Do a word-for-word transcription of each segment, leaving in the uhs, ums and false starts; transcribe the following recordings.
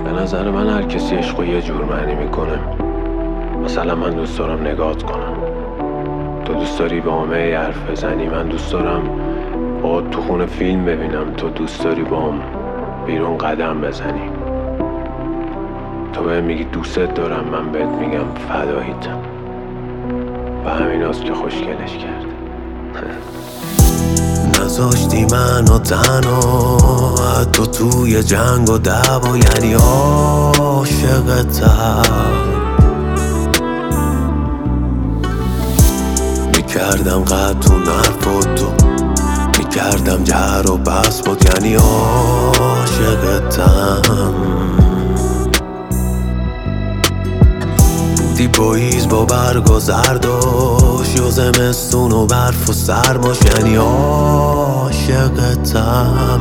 به نظر من هر کسی عشقو یه جور معنی میکنه. مثلا من دوست دارم نگات کنم، تو دوست داری با همه ای حرف بزنی، من دوست دارم با تو خونه فیلم ببینم، تو دوست داری با هم بیرون قدم بزنی. تو بهم میگی دوستت دارم، من بهت میگم فداییتم. و همین هست که خوشگلش کرد. نذاشتی منو تنها حتی توی جنگ و دعوا، یعنی عاشقتم. میکردم قطع و نرفت، میکردم جر و بس بود، یعنی عاشقتم. بودی پاییز با برگ و زرداش، یا زمستون و برف و سرماش، یعنی عاشقتم.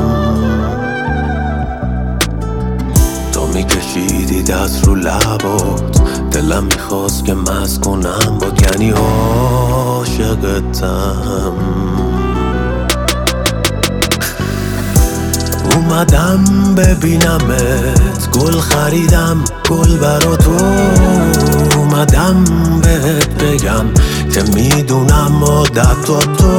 تو میکشیدی دست رو لبات، دلم میخواست که مست کنم باد، یعنی عاشقتم. اومدم ببینمت، گل خریدم گل برا تو، اومدم بهت بگم که میدونم عادت تو تو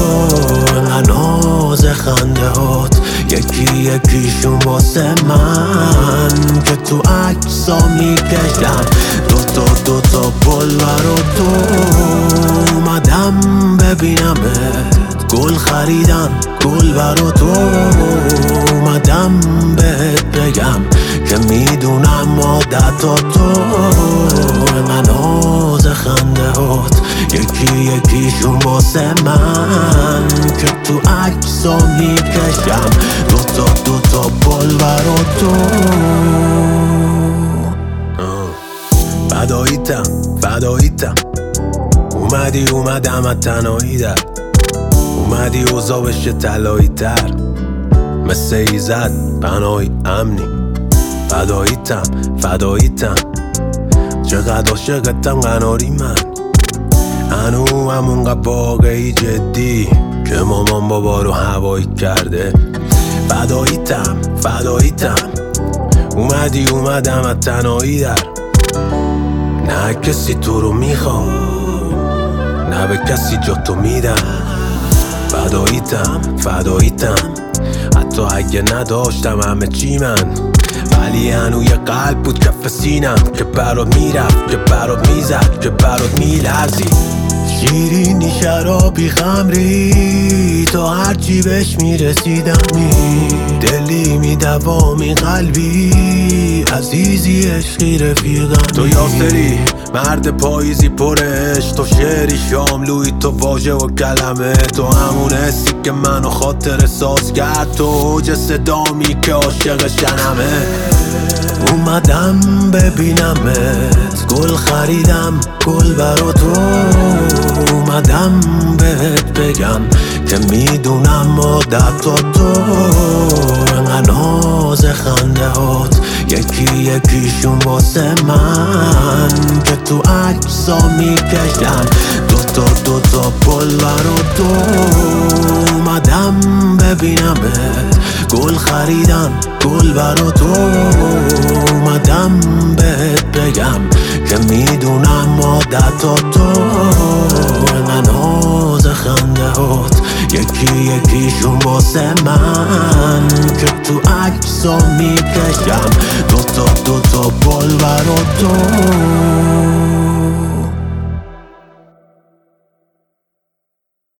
ناز خنده هات یکی یکیشون واسه من که تو عکسا میکشم دوتا دوتا گل برا تو. اومدم ببینمت، گل خریدم گل برا تو، اومدم بهت بگم که میدونم عادت تو ناز خنده هات یکی یکیشون واسه من که تو عکسا میکشم دوتا دوتا گل برا تو. فداییتم فداییتم، اومدی اومدم از تنهایی در، اومدی اوضاع بشه طلایی تر، مثل ایزد پناهی امنی. فداییتم فداییتم، چقدر عاشقتم قناری من، هنو همونقدر واقعی جدی که مامان بابا رو هوایی کرده. فداییتم فداییتم، اومدی اومدم از تنهایی در، نه کسی تو رو میخوام، نه به کسی جا تو میدم. فداییتم فداییتم، حتی اگه نداشتم همه چی من، ولی هنو یه قلب بود کف سینم که برات میرفت، که برات میزد، که برات میلرزی. شیرینی شرابی خمری، تا هرچی بهش میرسیدمی، دلی میدوامی قلبی، عزیزی عشقی رفیقم. تو یاسری مرد پاییزی پرش، تو شعری شاملوی، تو واژه و کلمه، تو همون حسی که منو خاطر ساز کرد، تو اوج صدامی که عاشق شنمه. اومدم ببینمت، گل خریدم گل برا تو، اومدم بهت بگم که میدونم عادت تو تو ناز خنده هات یکی یکیشون واسه من که تو عکسا میکشم دوتا دوتا گل برا تو. اومدم ببینمت، گل خریدم گل برا تو، اومدم بهت بگم که میدونم عادت تو ناز خنده هات یکی یکیشون واسه من که تو عکسا میکشم دوتا دوتا گل برا تو.